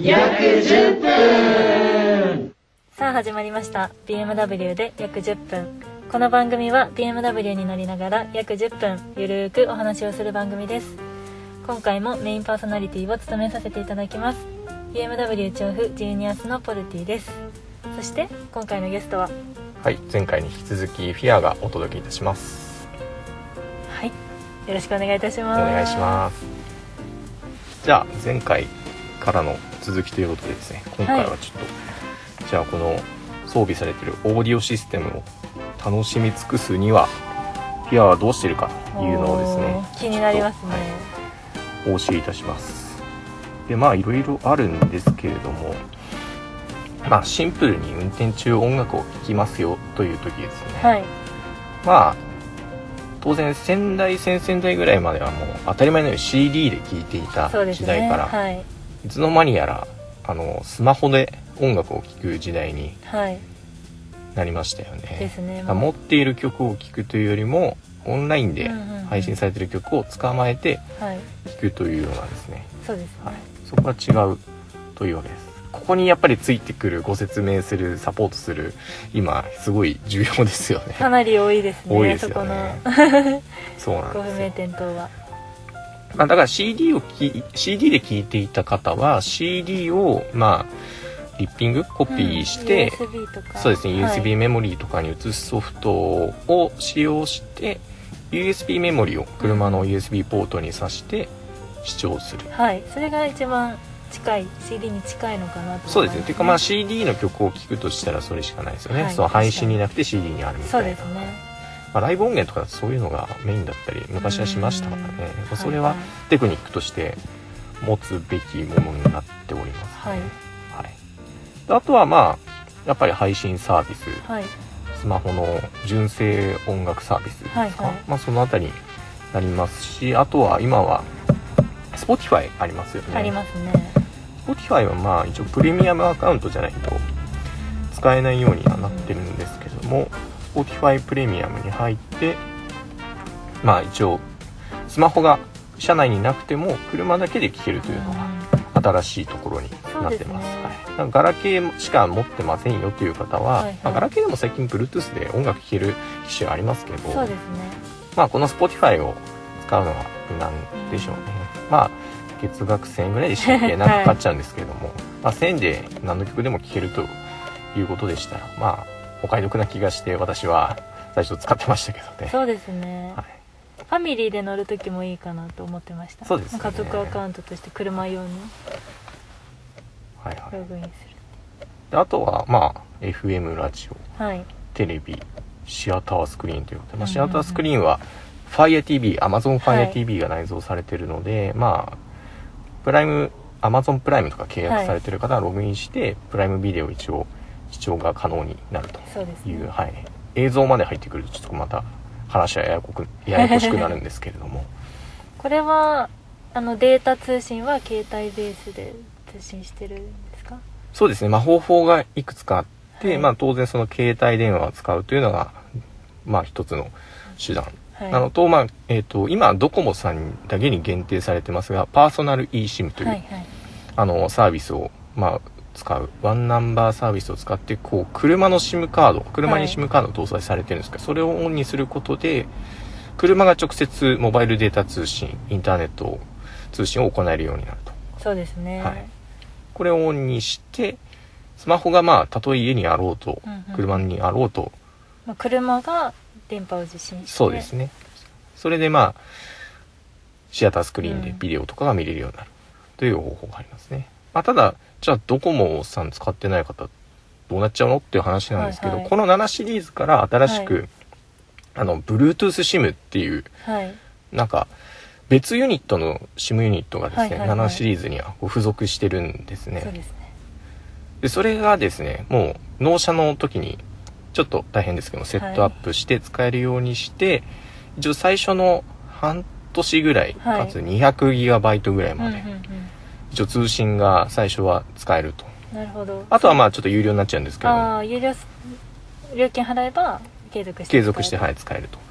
約10分。 さあ始まりました BMW で約10分。この番組は BMW に乗りながら約10分ゆるーくお話をする番組です。今回もメインパーソナリティを務めさせていただきます BMW 調布ジーニアスのポルティです。そして今回のゲストは、 はい、前回に引き続きフィアがお届けいたします。 はい、よろしくお願いいたします。 お願いします。じゃあ前回からの続きということでですね、今回はちょっと、じゃあこの装備されているオーディオシステムを楽しみ尽くすにはフィアはどうしているかというのをですね、 気になりますね。 お教えいたします。で、まあいろいろあるんですけれども、まあシンプルに運転中音楽を聴きますよという時ですね、 はい、 まあ当然先々代ぐらいまではもう当たり前のように CD で聴いていた時代から、 はい、 いつの間にやらスマホで音楽を聴く時代になりましたよね。 ですね。 持っている曲を聴くというよりもオンラインで配信されている曲を捕まえて聴くというようなですね、 そうですね、 はい、そこが違うというわけです。ここにやっぱりついてくるご説明するサポートする今すごい重要ですよね。 かなり多いですね。 多いですよね。 そこのそうなんですよ。 ご不明点等は、 まあ、だから CD で聴いていた方は CD をまあリッピングコピーして、 USB とか、 そうですね、USB メモリーとかに移すソフトを使用して USB メモリーを車の USB ポートに挿して視聴する。 はい、それが一番近い CD に近いのかなと。 そうですね。ていうかまあ CD の曲を聴くとしたらそれしかないですよね。 はい、 その配信になくて CD にあるみたいな。 そうですね。 まあ、ライブ音源とかそういうのがメインだったり昔はしましたからね。それはテクニックとして持つべきものになっております、ね。 はい。はい。 あとはまあやっぱり配信サービス、 はい、 スマホの純正音楽サービスですか、はいはい、まあそのあたりになりますし、あとは今は Spotify ありますよね。 ありますね。 Spotify はまあ一応プレミアムアカウントじゃないと使えないようにはなってるんですけども、Spotify プレミアムに入って、まあ一応スマホが車内になくても車だけで聴けるというのが新しいところになってます。はい、ガラケーしか持ってませんよという方は、まあ、ガラケーでも最近 Bluetooth で音楽聴ける機種ありますけど、 そうですね。 まあこの Spotify を使うのが無難でしょうね。まあ月額1000円ぐらいでしたっけ、なんかかかっちゃうんですけれども、まあ1000円で何の曲でも聴けるということでしたら、まあお買い得な気がして私は最初使ってましたけどね。 そうですね。はい、ファミリーで乗る時もいいかなと思ってました。 そうですね。 家族アカウントとして車用にはいはい、 ログインする。 であとはまあ FM ラジオ、 はい、 テレビ、シアタースクリーンということで、まあ、シアタースクリーンは Fire TV、Amazon Fire TV が内蔵されているので、はい、まあAmazon プライムとか契約されている方はログインして、はい、プライムビデオ一応視聴が可能になるという、 そうですね、 はい、映像まで入ってくるとちょっとまた話はややこしくなるんですけれどもこれはデータ通信は携帯ベースで通信してるんですか？ そうですね、まあ、方法がいくつかあって、はい、まあ、当然その携帯電話を使うというのが、まあ、一つの手段、はい、と、まあ今ドコモさんだけに限定されてますがパーソナル eSIM という、はいはい、サービスを、まあ、使うワンナンバーサービスを使ってこう車に SIM カードを搭載されてるんですけど、それをオンにすることで車が直接モバイルデータ通信インターネット通信を行えるようになると。 そうですね、はい、 これをオンにしてスマホがまあたとえ家にあろうと、車にあろうと、 まあ、車が電波を受信して、 そうですね、それでまあシアタースクリーンでビデオとかが見れるようになるという方法がありますね。まあ、ただじゃあドコモさん使ってない方どうなっちゃうのっていう話なんですけど、はいはい、この7シリーズから新しく、はい、Bluetooth SIM っていう、はい、なんか別ユニットの SIM ユニットがですね、はいはいはい、7シリーズには付属してるんですね。 そうですね。 でそれがですねもう納車の時にちょっと大変ですけどセットアップして使えるようにして、はい、一応最初の半年ぐらい、かつ 200GB ぐらいまで、一応通信が最初は使えると。 なるほど。 あとはまあちょっと有料になっちゃうんですけど、 有料料金払えば継続して、 はい、使えると。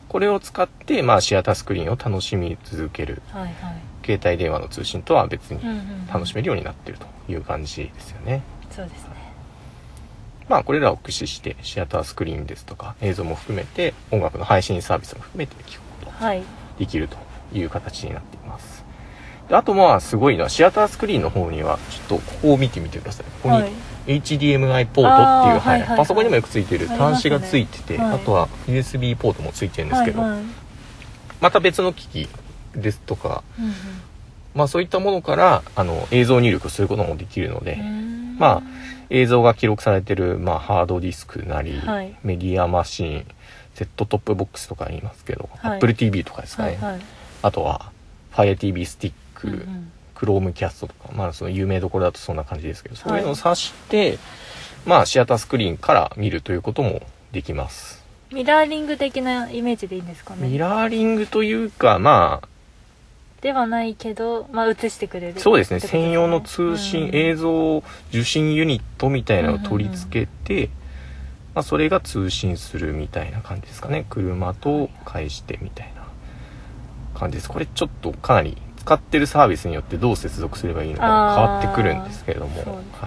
これを使って、まあ、シアタースクリーンを楽しみ続ける、 はいはい、 携帯電話の通信とは別に楽しめるようになっているという感じですよね。 そうですね。 まあこれらを駆使してシアタースクリーンですとか映像も含めて音楽の配信サービスも含めて聞くことができるという形になっています。であとまあすごいのはシアタースクリーンの方にはちょっとここを見てみてください。ここに HDMI ポートっていう、はいはいはい、パソコンにもよくついている端子がついてて、あとは USB ポートもついてるんですけど、はいはい、また別の機器ですとか、うんうん、まあそういったものから映像入力することもできるので、まあ映像が記録されている、まあ、ハードディスクなり、はい、メディアマシーン、セットトップボックスとか言いますけど、はい、Apple TV とかですかね、はいはい、あとは Fire TV スティック、うんうん、Chromecast とか、まあその有名どころだとそんな感じですけど、そういうのを挿して、はい、まあシアタースクリーンから見るということもできます。 ミラーリング的なイメージでいいんですかね。 ミラーリングというか、まあではないけど、まあ、映してくれる。 そうですね。専用の通信、映像受信ユニットみたいなのを取り付けて、まあ、それが通信するみたいな感じですかね。車と返してみたいな感じです。これちょっとかなり使ってるサービスによってどう接続すればいいのか変わってくるんですけれども、ね、はい。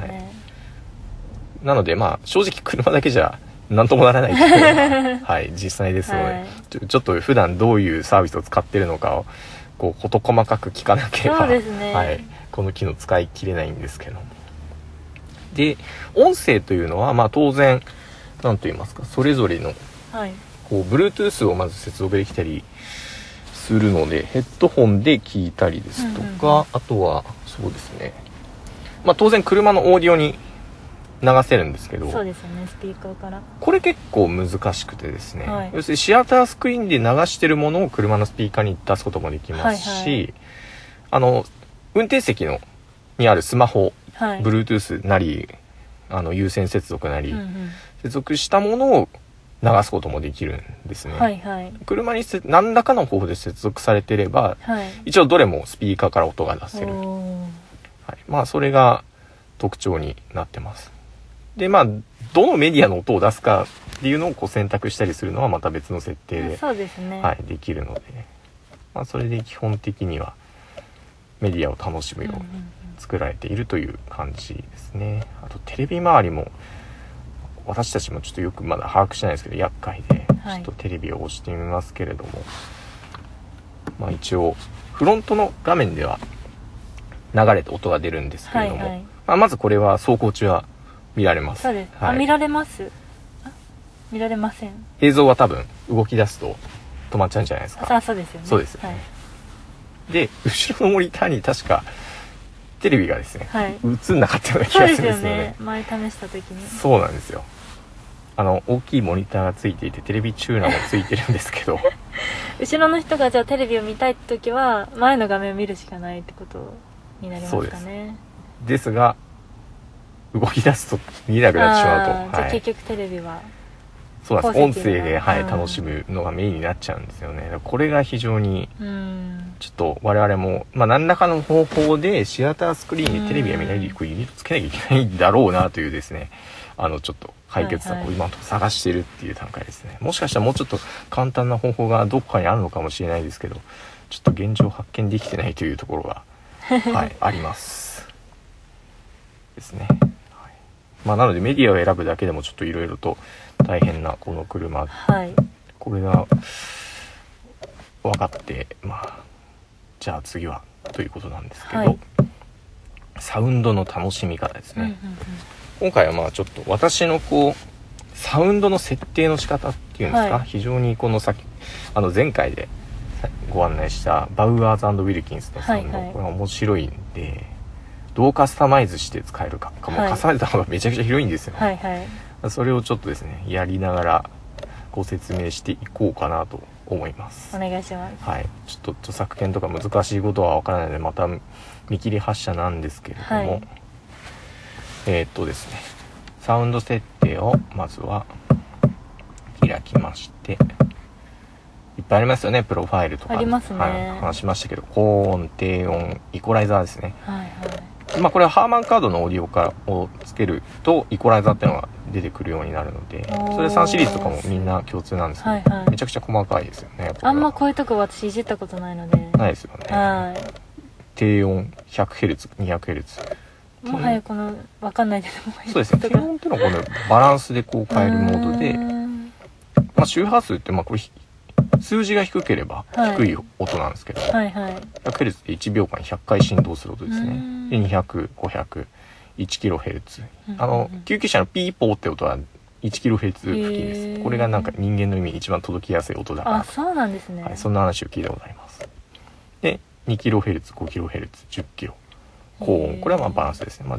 なのでまあ正直車だけじゃなんともならないっていうのが、はい、実際ですので、はい、ちょっと普段どういうサービスを使ってるのかをこう事細かく聞かなければ、 そうですね、 はい、この機能使い切れないんですけど。で、音声というのは、まあ当然、なんと言いますか、それぞれの、 はい、 こう、Bluetooth をまず接続できたりするので、ヘッドホンで聞いたりですとか、うんうん、あとは、そうですね、まあ当然車のオーディオに流せるんですけど、 そうですよね、スピーカーから。 これ結構難しくてですね、はい、要するにシアタースクリーンで流してるものを車のスピーカーに出すこともできますし、はいはい、運転席にあるスマホ、はい、Bluetooth なり有線接続なり、うんうん、接続したものを流すこともできるんですね、はいはい、車に何らかの方法で接続されていれば、はい、一応どれもスピーカーから音が出せる、はい、まあそれが特徴になってます。でまあどのメディアの音を出すかっていうのをこう選択したりするのはまた別の設定で、 そうですね、 はい、できるので、まあ、それで基本的にはメディアを楽しむように作られているという感じですね。あとテレビ周りも私たちもちょっとよくまだ把握してないですけど厄介で、ちょっとテレビを押してみますけれども、まあ一応フロントの画面では流れて音が出るんですけれども、はいはい、まあ、まずこれは走行中は見られます。 そうです、 はい、 見られます。見られません。 映像は多分動き出すと止まっちゃうんじゃないですか。 そうですよね。 そうです、はい、で後ろのモニターに確かテレビがですね、はい、映んなかったような気がするんですよね。 そうですよね、前試した時に。 そうなんですよ。大きいモニターがついていてテレビチューナーもついてるんですけど後ろの人がじゃあテレビを見たいって時は前の画面を見るしかないってことになりますかね。 ですが動き出すと見えなくなってしまうと、はい、 じゃあ結局テレビはそうなんです。音声で、はい、楽しむのがメインになっちゃうんですよね。これが非常にちょっと我々も、まあ、何らかの方法でシアタースクリーンでテレビが見られるユニットつけなきゃいけないんだろうなというですね、ちょっと解決策を今のところ探してるっていう段階ですね。もしかしたらもうちょっと簡単な方法がどこかにあるのかもしれないですけど、ちょっと現状発見できてないというところが、はい、ありますですね。はい、まあ、なのでメディアを選ぶだけでもちょっといろいろと大変なこの車、はい、これが分かって、まあじゃあ次はということなんですけど、はい、サウンドの楽しみ方ですね、うんうんうん、今回はまあちょっと私のこうサウンドの設定の仕方っていうんですか、はい、非常にこの前回でご案内したバウアーズ&ウィルキンスのサウンド、はいはい、これは面白いんでどうカスタマイズして使えるか、もうカスタマイズの方がめちゃくちゃ広いんですよ、 はいはい、 それをちょっとですねやりながらご説明していこうかなと思います。 お願いします。 はい、ちょっと著作権とか難しいことはわからないのでまた見切り発車なんですけれども、はい、ですねサウンド設定をまずは開きまして、いっぱいありますよね。プロファイルとかありますね、 はい、話しましたけど高音低音イコライザーですね、 はいはい、 まあこれはハーマンカードのオーディオをつけるとイコライザーっていうのが出てくるようになるので、それ3シリーズとかもみんな共通なんですけど、 はいはい、 めちゃくちゃ細かいですよね。 あんまこういうとこ私いじったことないので。 ないですよね。 はい。 低音 100Hz、200Hz。 もはやこの分かんないですもん。 そうですね。低音っていうのはこのバランスでこう変えるモードで、まあ周波数ってまあこれ数字が低ければ低い音なんですけど、 はいはい、 100Hz って1秒間に100回振動する音ですね。で200、500、1kHz。救急車のピーポーって音は1kHz 付近です。これがなんか人間の耳に一番届きやすい音だから。 あ、そうなんですね。 はい、そんな話を聞いたことあります。で、2kHz、5kHz、10kHz。高音。これはまあバランスですね。まあ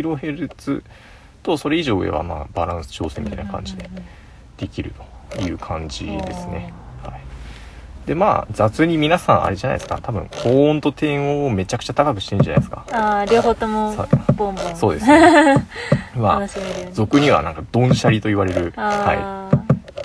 10kHz とそれ以上上はまあバランス調整みたいな感じでできるという感じですね。はい。でまあ雑に皆さんあれじゃないですか、多分高音と低音をめちゃくちゃ高くしてるんじゃないですか。 ああ、両方ともボンボン。 そうですね。まあ俗にはなんかドンシャリと言われる、はい、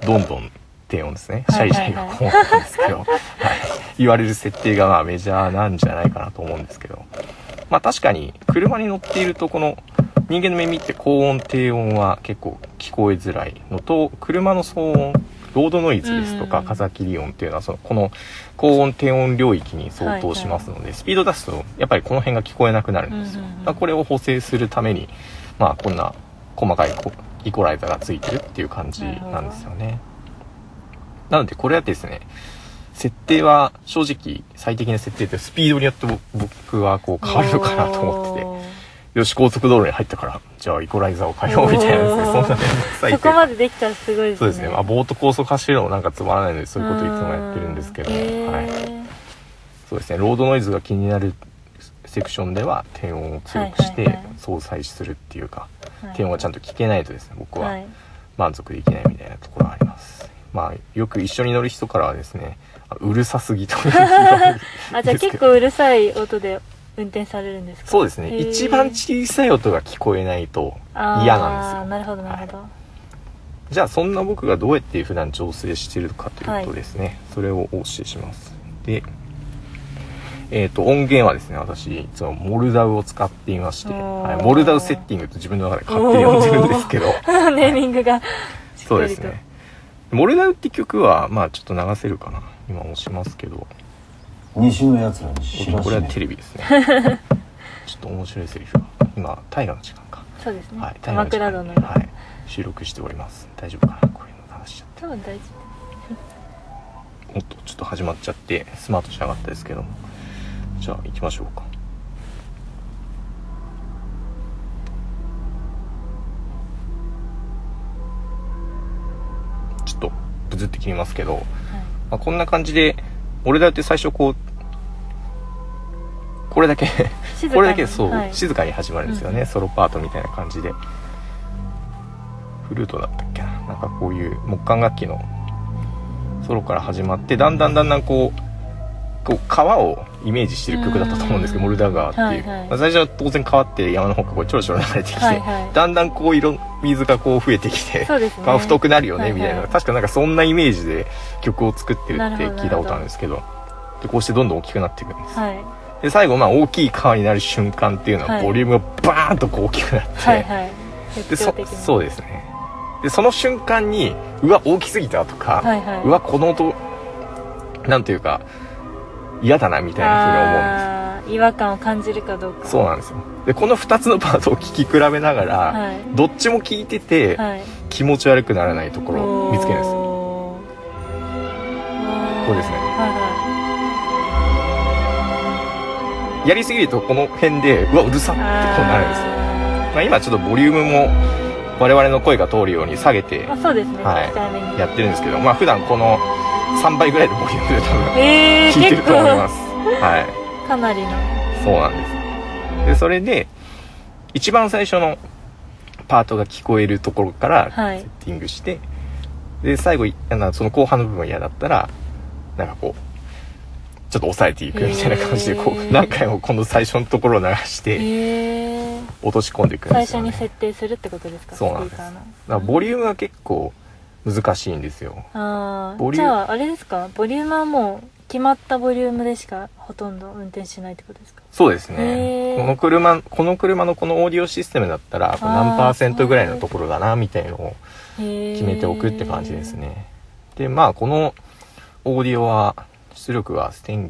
どんどん低音ですね。シャリシャリが高音なんですけど、はい、言われる設定がまあメジャーなんじゃないかなと思うんですけど、まあ確かに車に乗っているとこの人間の耳って高音低音は結構聞こえづらいのと、車の騒音ロードノイズですとか風切り音っていうのはこの高音低音領域に相当しますので、はいはい、スピード出すとやっぱりこの辺が聞こえなくなるんですよ。これを補正するためにまあこんな細かいイコライザーがついてるっていう感じなんですよね。なのでこれはですね、設定は正直最適な設定ってスピードによって僕はこう変わるのかなと思ってて、よし高速道路に入ったからじゃあイコライザーを変えようみたいなですね、そんな面倒くさいそこまでできたらすごいですね。 そうですね。まあボート高速走るのもなんかつまらないのでそういうこといつもやってるんですけど、はい、そうですね。ロードノイズが気になるセクションでは低音を強くして相殺するっていうか、低音がちゃんと聞けないとですね、僕は満足できないみたいなところがあります。まあよく一緒に乗る人からはですね、うるさすぎとあ、じゃあ結構うるさい音で運転されるんですか？ そうですね。一番小さい音が聞こえないと嫌なんですよ。 なるほどなるほど、はい、 じゃあそんな僕がどうやって普段調整してるかというとですね、はい、それをお教えします。で、音源はですね、私いつもモルダウを使っていまして、はい、モルダウセッティングと自分の中で勝手に呼んでるんですけどネーミングがしっかりと。そうですね。 モルダウって曲はまあちょっと流せるかな、今押しますけど、 西のやつらに知らせね。 これはテレビですね。ちょっと面白いセリフが今大河の時間か。 そうですね、 はい、 鎌倉殿の、 はい、収録しております。大丈夫かな、こういうの話しちゃって。 多分大丈夫。おっとちょっと始まっちゃってスマートしなかったですけども、じゃあ行きましょうか。ちょっとブズって切りますけど、はい、まあ、こんな感じで俺だって最初こうこれだけこれだけそう、はい、静かに始まるんですよね、ソロパートみたいな感じで。フルートだったっけな、なんかこういう木管楽器のソロから始まって、だんだんこう川をイメージしてる曲だったと思うんですけど、モルダウ川っていう、はいはい、まあ、最初は当然川って山の方からこうちょろちょろ流れてきて、はいはい、だんだんこう水がこう増えてきて、ね、川太くなるよねみたいな、はいはい、確かなんかそんなイメージで曲を作ってるって聞いたことあるんですけど、でこうしてどんどん大きくなっていくんです、はい、で最後まあ大きい川になる瞬間っていうのはボリュームがバーンとこう大きくなって、はいはい、でそうですね。でその瞬間にうわ大きすぎたとか、はいはい、うわこの音なんていうか嫌だなみたいな風に思うんです。 違和感を感じるかどうか。 そうなんですよ。でこの2つのパートを聴き比べながら、はい、どっちも聴いてて、はい、気持ち悪くならないところを見つけるんですよ。これですね、はいはい、やりすぎるとこの辺でうわうるさってこうなるんですよ。まあ、今ちょっとボリュームも我々の声が通るように下げて、 そうですね、 はい、やってるんですけど、まあ普段この3倍ぐらいのボリュームで多分聞いてると思います、はい、 かなりの。そうなんです。でそれで一番最初のパートが聞こえるところからセッティングして、はい、で最後その後半の部分嫌だったらなんかこうちょっと抑えていくみたいな感じでこう何回もこの最初のところを流して落とし込んでいくんですよね。 最初に設定するってことですか？ そうなんです。だからボリュームが結構難しいんですよ。 じゃああれですか、ボリュームはもう決まったボリュームでしかほとんど運転しないってことですか？ そうですね。この車のこのオーディオシステムだったら何%ぐらいのところだなみたいのを決めておくって感じですね。でまあこのオーディオは出力が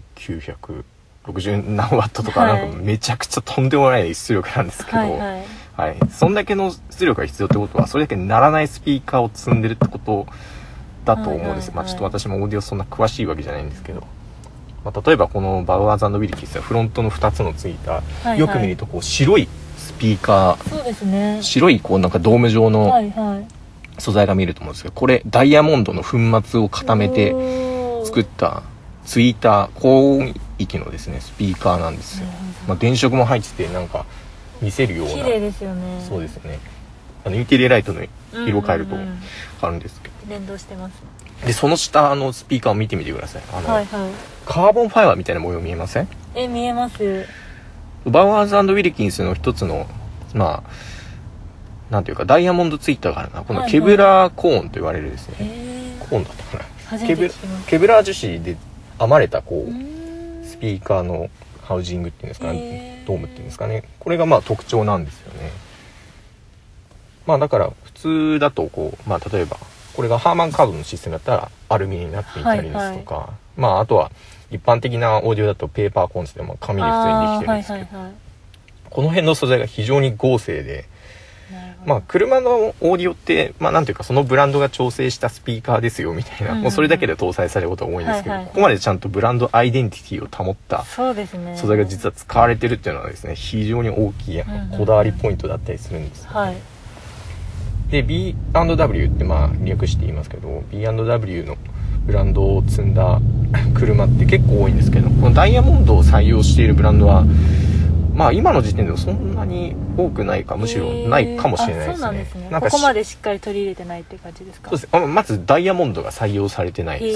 1960何ワットとか、なんかめちゃくちゃとんでもない出力なんですけど、はい、そんだけの出力が必要ってことはそれだけ鳴らないスピーカーを積んでるってことだと思うんです。まあちょっと私もオーディオそんな詳しいわけじゃないんですけど、まあ、例えばこのバウアーズ&ウィルキンスはフロントの2つのついた、よく見るとこう白いスピーカー、 そうですね、白いこうなんかドーム状の素材が見えると思うんですけど、これダイヤモンドの粉末を固めて作ったツイーター高音域のですねスピーカーなんですよ。まあ、電飾も入っててなんか見せるような、 綺麗ですよね。 そうですね、インテリアライトの色変えると変わるんですけど、 連動してます。 でその下スピーカーを見てみてください。カーボンファイバーみたいな模様見えません？ 見えます。 バウアーズ&ウィルキンスの一つのまあなんていうかダイヤモンドツイッターがあるな、このケブラーコーンと言われるですね、コーンだったかな、ケブラー樹脂で編まれたこうスピーカーのハウジングっていうんですかね、ドームっていうんですかね、これがまあ特徴なんですよね。まあだから普通だとこう、まあ例えばこれがハーマンカードのシステムだったらアルミになっていたりですとか、まああとは一般的なオーディオだとペーパーコンセントでも紙で普通にできてるんですけど、この辺の素材が非常に豪勢で、まあ車のオーディオってまあなんていうかそのブランドが調整したスピーカーですよみたいな、もうそれだけで搭載されることが多いんですけど、ここまでちゃんとブランドアイデンティティを保った素材が実は使われてるっていうのはですね、非常に大きいこだわりポイントだったりするんですよね。で B&W ってまあ略して言いますけど、 B&W のブランドを積んだ車って結構多いんですけど、このダイヤモンドを採用しているブランドはまあ今の時点ではそんなに多くないか、むしろないかもしれないですね。 そうなんですね。ここまでしっかり取り入れてないって感じですか？ そうです。まずダイヤモンドが採用されてないです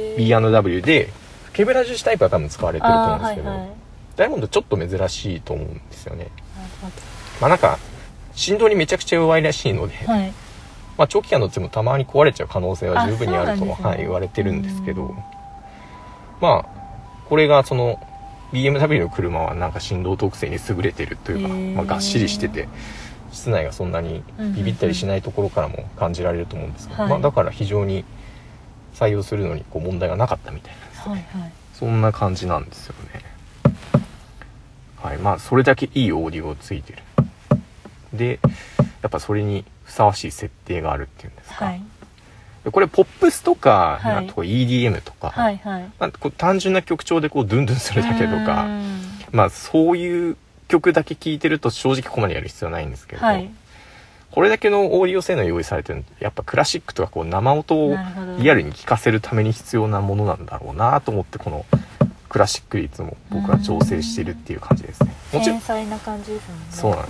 。B&W でケブラ樹脂タイプは多分使われてると思うんですけど、ダイヤモンドちょっと珍しいと思うんですよね。まあなんか振動にめちゃくちゃ弱いらしいので、まあ長期間乗ってもたまに壊れちゃう可能性は十分にあると言われてるんですけど、まあこれがそのBMW の車はなんか振動特性に優れてるというか、まあ、がっしりしてて室内がそんなにビビったりしないところからも感じられると思うんですけど、まあ、だから非常に採用するのにこう問題がなかったみたいなんですね。そんな感じなんですよね。はい、まあそれだけいいオーディオがついてる。でやっぱそれにふさわしい設定があるっていうんですか、これポップスとか、なんとか EDM とか、まあ、こう単純な曲調でこうドゥンドゥンするだけとか、まあそういう曲だけ聴いてると正直ここまでやる必要はないんですけど、これだけのオーディオ性能用意されてるのってやっぱクラシックとかこう生音をリアルに聴かせるために必要なものなんだろうなと思って、このクラシック率も僕は調整してるっていう感じですね。 もちろん繊細な感じですもんね。 そうなんです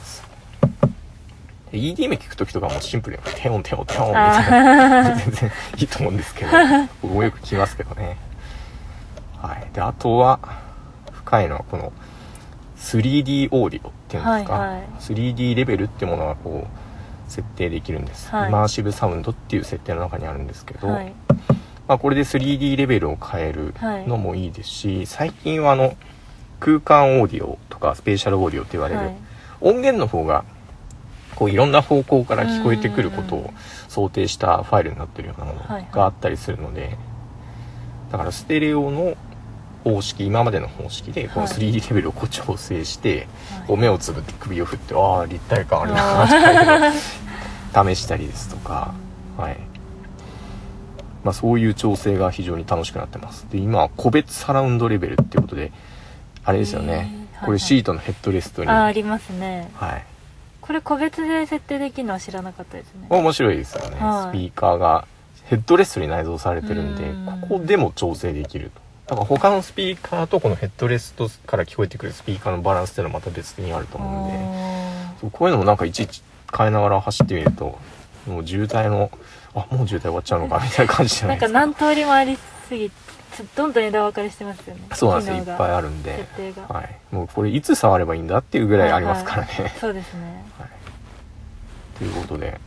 。EDM 聞くときとかもシンプルにテオンテオンテオンみたいな全然いいと思うんですけど、僕もよく聞きますけどね。はい。であとは深いのはこの 3D オーディオっていうんですか、3D レベルっていうものがこう設定できるんです、イマーシブサウンドっていう設定の中にあるんですけど、まあ、これで 3D レベルを変えるのもいいですし、最近は空間オーディオとかスペーシャルオーディオって言われる、音源の方がこういろんな方向から聞こえてくることを想定したファイルになってるようなものがあったりするので、だからステレオの方式、今までの方式でこの 3D レベルをこう調整して、こう目をつぶって首を振って、ああ立体感あるなとか試したりですとか、まあ、そういう調整が非常に楽しくなってます。で今は個別サラウンドレベルっていうことであれですよね、これシートのヘッドレストにありますね。これ個別で設定できるのは知らなかったですね。 面白いですよね、スピーカーがヘッドレストに内蔵されてるんで、ここでも調整できると。だから他のスピーカーとこのヘッドレストから聞こえてくるスピーカーのバランスっていうのはまた別にあると思うんで、こういうのもなんかいちいち変えながら走ってみると、もう渋滞のもう渋滞終わっちゃうのかみたいな感じじゃないですか。 なんか何通りもありすぎてどんどん枝分かれしてますよね。 そうなんですよ、いっぱいあるんで、もうこれいつ触ればいいんだっていうぐらいありますからね。 そうですね。 ということで、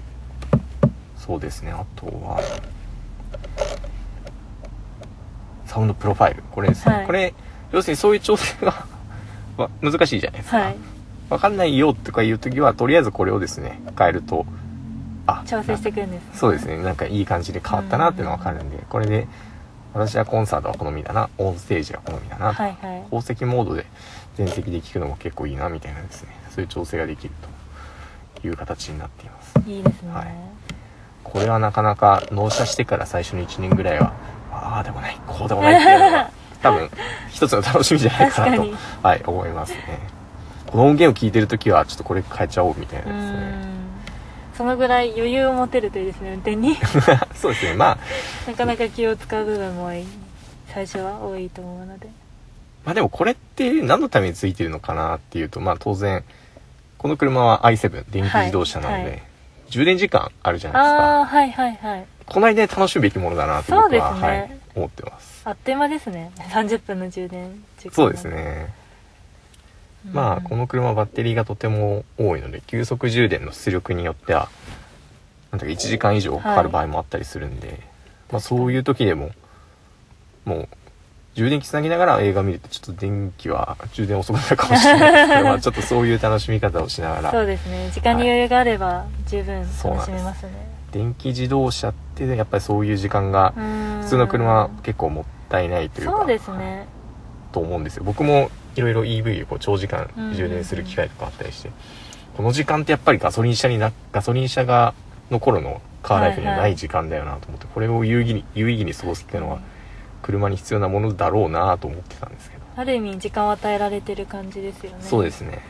そうですね、あとはサウンドプロファイル、これですね、 はい、 これ要するにそういう調整が難しいじゃないですか、 はい、 分かんないよとかいう時はとりあえずこれをですね変えると調整していくんです、ね、 そうですね、なんかいい感じで変わったなっていうのが分かるんで、これで私はコンサートは好みだな、オンステージは好みだな、 はいはい、 宝石モードで全席で聴くのも結構いいなみたいなですね、そういう調整ができるという形になっています。 いいですね、 はい、これはなかなか納車してから最初の1年ぐらいはああでもないこうでもないっていうのが多分一つの楽しみじゃないかなとはい、思いますね。この音源を聴いてるときはちょっとこれ変えちゃおうみたいなですね。 そのぐらい余裕を持てるといいですね、運転にそうですね、まあなかなか気を使う部分も最初は多いと思うので、 まあでもこれって何のためについてるのかなっていうと、まあ当然この車は i7 電気自動車なので、はいはい、充電時間あるじゃないですか。 あ、はいはいはい、 この間で楽しむべきものだなと僕は、そうですね、はい、思ってます。 あっという間ですね、30分の充電時間。 そうですね、まあこの車はバッテリーがとても多いので急速充電の出力によってはなんだか1時間以上かかる場合もあったりするんで、はい、まあ、そういう時でももう充電器つなぎながら映画見るとちょっと電気は充電遅くなるかもしれないですけどまあちょっとそういう楽しみ方をしながらそうですね、時間に余裕があれば十分楽しめますね。 電気自動車ってやっぱりそういう時間が普通の車は結構もったいないというか、 そうですね、 と思うんですよ。僕もいろいろ EV を長時間充電する機会とかあったりして、この時間ってやっぱりガソリン車がの頃のカーライフにはない時間だよなと思って、これを有意義に過ごすっていうのは車に必要なものだろうなと思ってたんですけど、 ある意味時間を与えられてる感じですよね。 そうですね、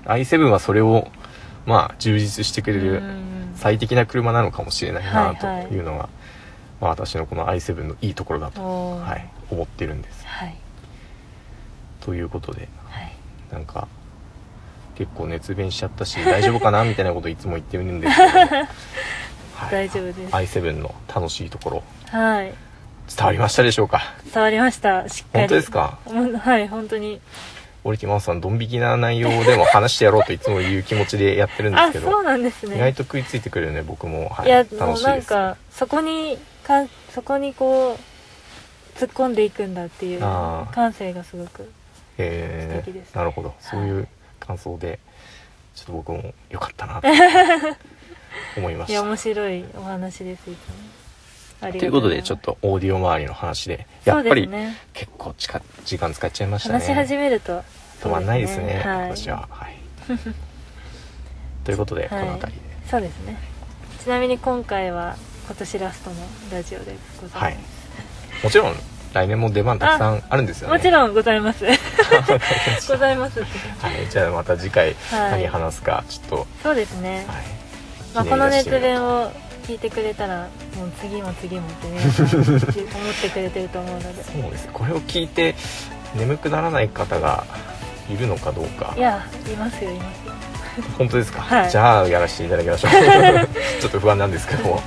i7 はそれをまあ充実してくれる最適な車なのかもしれないなというのが、まあ、私のこの i7 のいいところだと、はい、思ってるんです、はい、ということで、はい、なんか結構熱弁しちゃったし大丈夫かなみたいなことをいつも言ってるんですけど、はい、 大丈夫です。 i7 の楽しいところ、 はい、 伝わりましたでしょうか。 伝わりました、しっかり。 本当ですか。 はい、本当にオリティマウスさんドン引きな内容でも話してやろうといつも言う気持ちでやってるんですけどあ、そうなんですね。 意外と食いついてくるよね、僕も、はい、 いや楽しいです。 もうなんかそこにこう突っ込んでいくんだっていう感性がすごく素敵です、ね。 なるほど、そういう感想でちょっと僕も良かったなと思いました。 いや面白いお話です。いつもありがとうございます。 ということでちょっとオーディオ周りの話でやっぱり結構時間使っちゃいましたね。 話し始めると止まんないですね、 はい、 私は、はい、ということで、はい、この辺りで。 そうですね。ちなみに今回は今年ラストのラジオでございます、はい、 もちろん来年も出番たくさんあるんですよね。 もちろんございますございます、はい、 じゃあまた次回何話すかちょっと、 そうですね、 はい、 まあ、この熱弁を聞いてくれたらもう次もってね思ってくれてると思うのでそうです。これを聞いて眠くならない方がいるのかどうか。 いや、いますよ本当ですか、 はい、 じゃあやらせていただきましょうちょっと不安なんですけども、はい、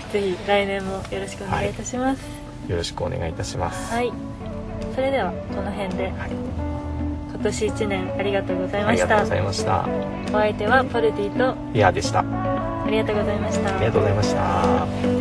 ぜひ来年もよろしくお願いいたします、はい、 よろしくお願いいたします。 はい、それではこの辺で、はい、今年1年ありがとうございました。 ありがとうございました。 お相手はポルティとリアでした。 ありがとうございました。 ありがとうございました。